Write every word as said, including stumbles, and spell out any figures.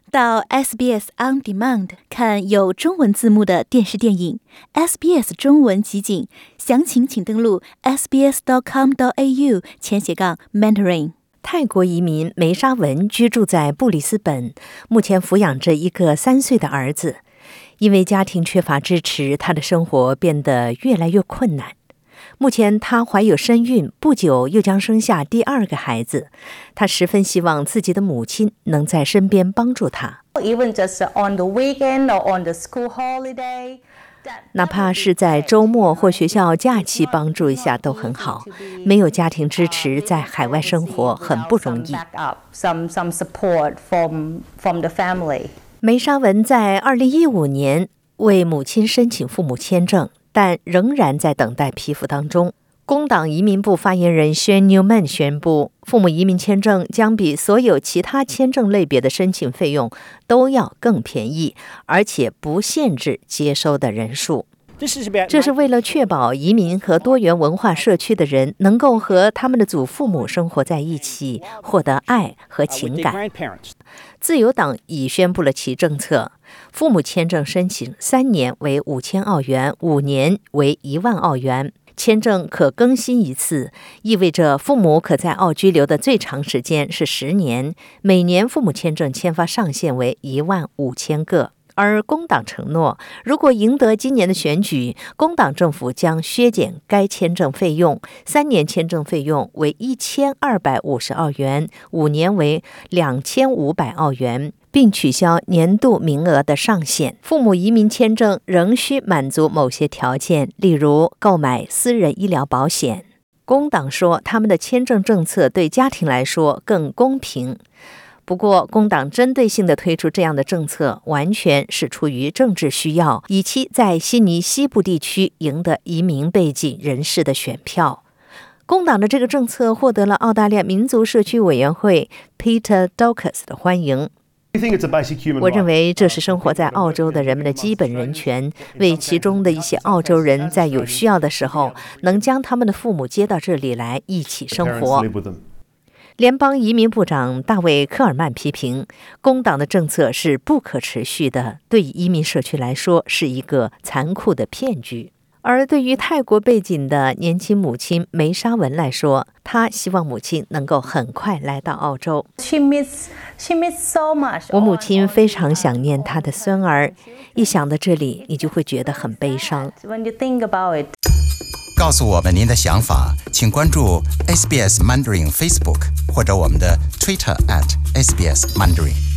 到 S B S On Demand 看有中文字幕的电视电影 S B S 中文集锦，详情请登录 s b s dot com dot a u 前斜杠 mentoring。泰国移民梅沙文居住在布里斯本，目前抚养着一个三岁的儿子。因为家庭缺乏支持，他的生活变得越来越困难。目前她怀有身孕，不久又将生下第二个孩子。她十分希望自己的母亲能在身边帮助她。 Even just on the weekend or on the school holiday， 哪怕是在周末或学校假期帮助一下都很好。没有家庭支持，在海外生活很不容易。 Some some support from from the family。 梅沙文在二零一五年为母亲申请父母签证，但仍然在等待批复当中。工党移民部发言人 Shane Newman 宣布，父母移民签证将比所有其他签证类别的申请费用都要更便宜，而且不限制接收的人数。这是为了确保移民和多元文化社区的人能够和他们的祖父母生活在一起，获得爱和情感。自由党已宣布了其政策，父母签证申请三年为五千澳元，五年为一万澳元。签证可更新一次，意味着父母可在澳居留的最长时间是十年，每年父母签证签发上限为一万五千个。而工党承诺，如果赢得今年的选举，工党政府将削减该签证费用，三年签证费用为一千二百五十澳元，五年为两千五百澳元，并取消年度名额的上限。父母移民签证仍需满足某些条件，例如购买私人医疗保险。工党说，他们的签证政策对家庭来说更公平。不过，工党针对性地推出这样的政策，完全是出于政治需要，以期在悉尼西部地区赢得移民背景人士的选票。工党的这个政策获得了澳大利亚民族社区委员会 Peter Doukas 的欢迎。我认为这是生活在澳洲的人们的基本人权，为其中的一些澳洲人在有需要的时候，能将他们的父母接到这里来一起生活。联邦移民部长大卫·科尔曼批评工党的政策是不可持续的，对移民社区来说是一个残酷的骗局。而对于泰国背景的年轻母亲梅沙文来说，她希望母亲能够很快来到澳洲。 She miss, she miss so much. 我母亲非常想念她的孙儿，一想到这里，你就会觉得很悲伤。 When you think about it. 告诉我们您的想法，请关注 S B S Mandarin Facebook 或者我们的 Twitter at S B S Mandarin。